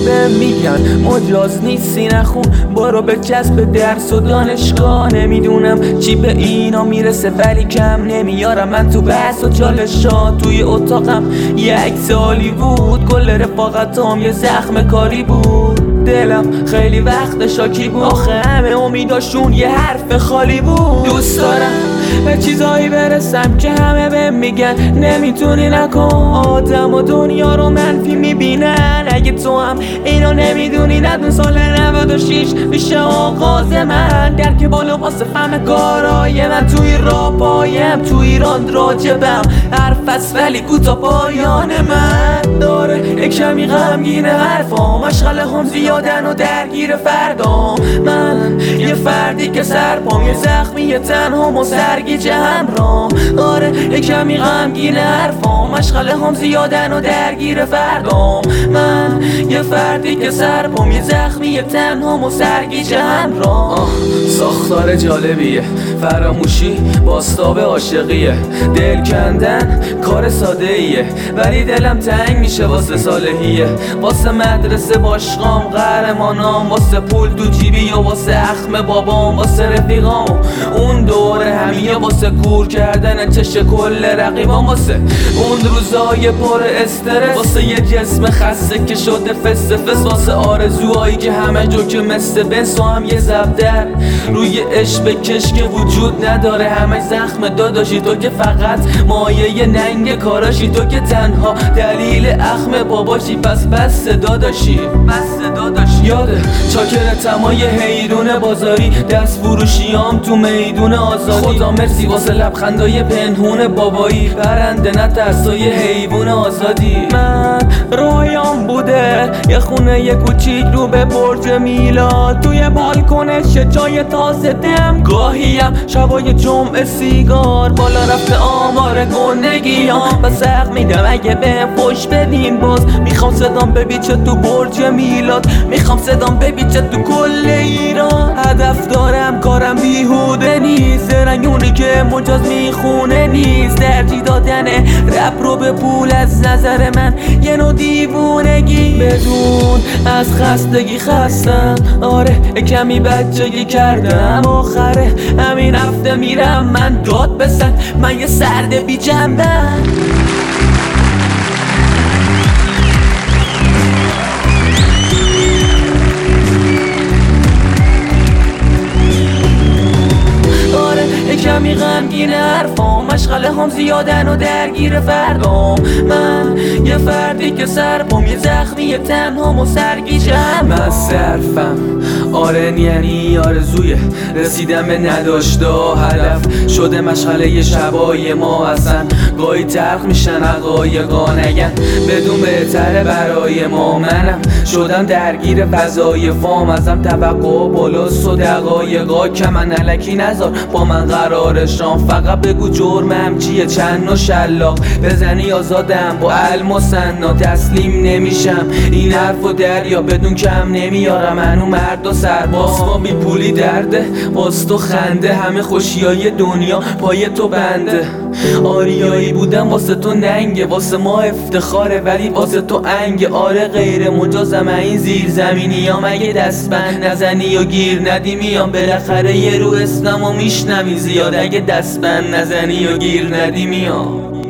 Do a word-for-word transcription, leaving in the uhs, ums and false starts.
به میگن مجاز نیستی نخون، برو به چسب درس و دانشگاه. نمیدونم چی به اینا میرسه ولی کم نمیارم من تو بحث و چالشا. توی اتاقم یک سالی بود، کل رفاقتام یه زخم کاری بود. دلم خیلی وقت شاکی بود، آخه همه امیداشون یه حرف خالی بود. دوست دارم به چیزایی برسم که همه بهم میگن نمیتونی نکن. آدم و دنیا رو منفی میبینن، اگه تو هم اینو نمیدونی ندون. سال نود و شش میشه آغاز من، درک بالا واسه فهم کارای من. توی راه پایم تو ایران راجبم حرف است ولی کوتا پایان من داره. یک کمی غمگین حرفام، مشغله هم زیادن و درگیر فردام. من یه فردی که سرپام یه زخمی تنهام و سرگیجه همرام. آره یک کمی غمگین حرفام، مشغله هم زیادن و درگیر فردام. من یه فردی که سرپام یه زخمی تنهام و سرگیجه همرام. ساختار جالبیه، فراموشی باستاب عاشقیه. دل کندن کار ساده ایه ولی دلم تنگ میشه واسه صالحیه. واسه مدرسه باشقام قهرمانام، واسه پول تو جیبی یا واسه اخم بابام. واسه رفیقام اون دوره همیه، واسه کور کردن چش کل رقیبام. واسه اون روزای پر استرس، واسه یه جسم خسته که شده فس فس. واسه آرزوهایی که همه جو که مثل بنس و هم یه زبدر روی عشق بکش که وجود نداره. همه زخم داداشی تو که فقط مایه ننگ کاراشی. تو که تنها دلیل اخم باباشی، پس بس صدا داشی بس صدا داشی. یاده چاکر تمای حیرون بازاری، دست فروشیام تو میدون آزادی. خدا مرسی واسه لبخندای پنهون بابایی، برنده نه ترسای حیوان آزادی. من رویام بوده یه خونه یه کوچیک رو به برج میلاد، توی بالکنش جای تازه دم. گاهیم شبای جمعه سیگار بالا رفته آمار گندگیام. بس حق میدم اگه بهم فوش بدین، باز میخوام صدام ببیچه تو برج میلاد. میخوام صدام ببیچه تو کل ایران. هدف دارم کارم بیهوده نیست، رنگونی که مجاز میخونه نیست. ترجیح دادن رپ رو به پول از نظر من یه نوع دیوونگی. بدون از خستگی خستم، آره کمی بچگی کردم. آخره همین هفته میرم من داد بزن، من یه سرد بی جنبم. کمی غمگین حرفام، مشغله هم زیادن و درگیر فردام. من یه فردی که سرپام یه زخمی تنهام و سرگیجم. من صرفم آره یعنی آرزوی رسیدم به نداشتا هدف شده مشغله ی شبای ما. اصلا گاهی تلخ میشن حقایقا، نگن بدون بهتره برای ما. منم شدم درگیر فضای فام، ازم توقع بالاست و دقایقا کم. من الکی نذار با من قرارشان، فقط بگو جرمم چیه چند و شلاق بزنی آزادم. با علم و سنا تسلیم نمیشم، این حرف و دریا بدون کم نمیارم. منو مرد و سرباز ما بی پولی درده، باز تو خنده. همه خوشیای دنیا پای تو بنده. آریایی بودم واسه تو ننگه، واسه ما افتخاره ولی واسه تو انگه. آره غیر مجازم این زیر زمینی ها، مگه دست بند نزنی و گیر ندی میام. بالاخره یه رو اسمم و میشنوی زیاد، اگه دست بند نزنی و گیر ندی میام.